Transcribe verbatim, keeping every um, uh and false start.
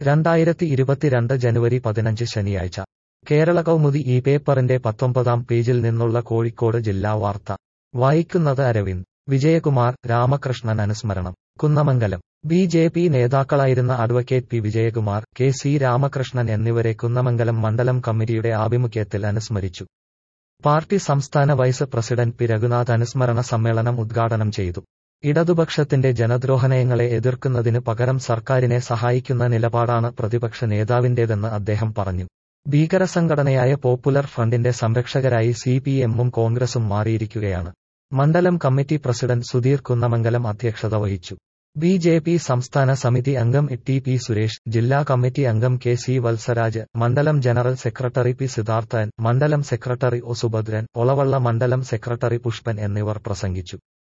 രണ്ടായിരത്തി ഇരുപത്തിരണ്ട് ജനുവരി പതിനഞ്ച് ശനിയാഴ്ച കേരള കൗമുദി ഈ പേപ്പറിന്റെ പത്തൊമ്പതാം പേജിൽ നിന്നുള്ള കോഴിക്കോട് ജില്ലാ വാർത്ത വായിക്കുന്നത് അരവിന്ദ്. വിജയകുമാർ രാമകൃഷ്ണൻ അനുസ്മരണം കുന്നമംഗലം. ബി ജെ പി നേതാക്കളായിരുന്ന advocate P Vijayakumar, K C Ramakrishnan എന്നിവരെ കുന്നമംഗലം മണ്ഡലം കമ്മിറ്റിയുടെ ആഭിമുഖ്യത്തിൽ അനുസ്മരിച്ചു. പാർട്ടി സംസ്ഥാന വൈസ് പ്രസിഡന്റ് പി രഘുനാഥ് അനുസ്മരണ സമ്മേളനം ഉദ്ഘാടനം ചെയ്തു. ഇടതുപക്ഷത്തിന്റെ ജനദ്രോഹനയങ്ങളെ എതിർക്കുന്നതിന് പകരം സർക്കാരിനെ സഹായിക്കുന്ന നിലപാടാണ് പ്രതിപക്ഷ നേതാവിന്റേതെന്ന് അദ്ദേഹം പറഞ്ഞു. ഭീകരസംഘടനയായ പോപ്പുലർ ഫ്രണ്ടിന്റെ സംരക്ഷകരായി സി പി എമ്മും കോൺഗ്രസും മാറിയിരിക്കുകയാണ്. മണ്ഡലം കമ്മിറ്റി പ്രസിഡന്റ് സുധീർ കുന്നമംഗലം അധ്യക്ഷത വഹിച്ചു. ബി ജെ പി സംസ്ഥാന സമിതി അംഗം ടി പി സുരേഷ്, ജില്ലാ കമ്മിറ്റി അംഗം കെ സി വത്സരാജ്, മണ്ഡലം ജനറൽ സെക്രട്ടറി പി സിദ്ധാർത്ഥൻ, മണ്ഡലം സെക്രട്ടറി ഒ സുഭദ്രൻ, ഒളവള്ള മണ്ഡലം സെക്രട്ടറി പുഷ്പൻ എന്നിവർ പ്രസംഗിച്ചു.